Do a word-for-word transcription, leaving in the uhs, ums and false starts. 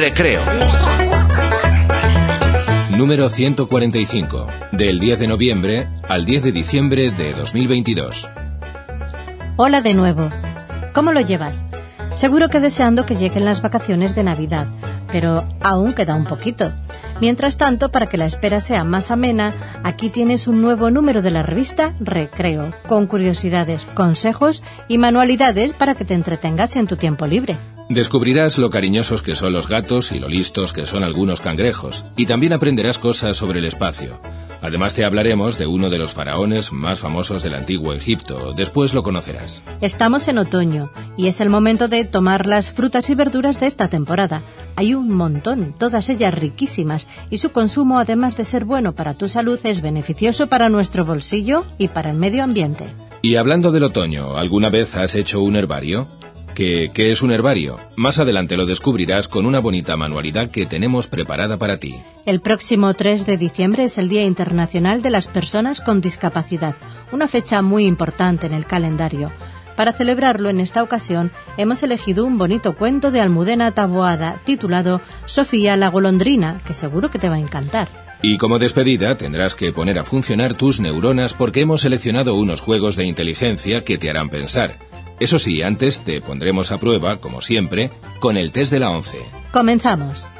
Recreo. Número ciento cuarenta y cinco, del diez de noviembre al diez de diciembre de dos mil veintidós. Hola de nuevo. ¿Cómo lo llevas? Seguro que deseando que lleguen las vacaciones de Navidad, pero aún queda un poquito. Mientras tanto, para que la espera sea más amena, aquí tienes un nuevo número de la revista Recreo, con curiosidades, consejos y manualidades para que te entretengas en tu tiempo libre. Descubrirás lo cariñosos que son los gatos y lo listos que son algunos cangrejos, y también aprenderás cosas sobre el espacio. Además te hablaremos de uno de los faraones más famosos del antiguo Egipto. Después lo conocerás. Estamos en otoño y es el momento de tomar las frutas y verduras de esta temporada. Hay un montón, todas ellas riquísimas, y su consumo, además de ser bueno para tu salud, es beneficioso para nuestro bolsillo y para el medio ambiente. Y hablando del otoño, ¿alguna vez has hecho un herbario? ¿Qué, ¿Qué es un herbario? Más adelante lo descubrirás con una bonita manualidad que tenemos preparada para ti. El próximo tres de diciembre es el Día Internacional de las Personas con Discapacidad, una fecha muy importante en el calendario. Para celebrarlo en esta ocasión hemos elegido un bonito cuento de Almudena Taboada titulado Sofía la golondrina, que seguro que te va a encantar. Y como despedida tendrás que poner a funcionar tus neuronas porque hemos seleccionado unos juegos de inteligencia que te harán pensar. Eso sí, antes te pondremos a prueba, como siempre, con el test de la once. Comenzamos.